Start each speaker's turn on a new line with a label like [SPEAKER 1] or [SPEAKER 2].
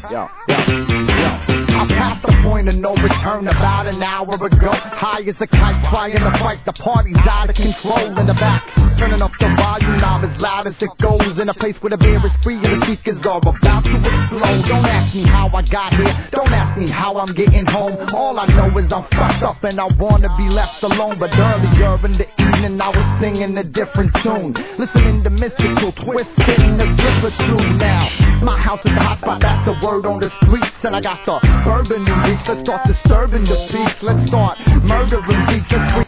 [SPEAKER 1] I passed the point of no return about an hour ago. High as a kite, trying to fight. The party's out of control in the back. Turning up the volume now as loud as it goes. In a place where the beer is free and the speakers are about to explode. Don't ask me how I got here. Don't ask me how I'm getting home. All I know is I'm fucked up and I wanna be left alone. But earlier in the evening I was singing a different tune, listening to mystical twisting the slipper tune. Now my house is the hot spot, that's the word on the streets. And I got the urban and beats. Let's start disturbing the peace. Let's start murdering beats.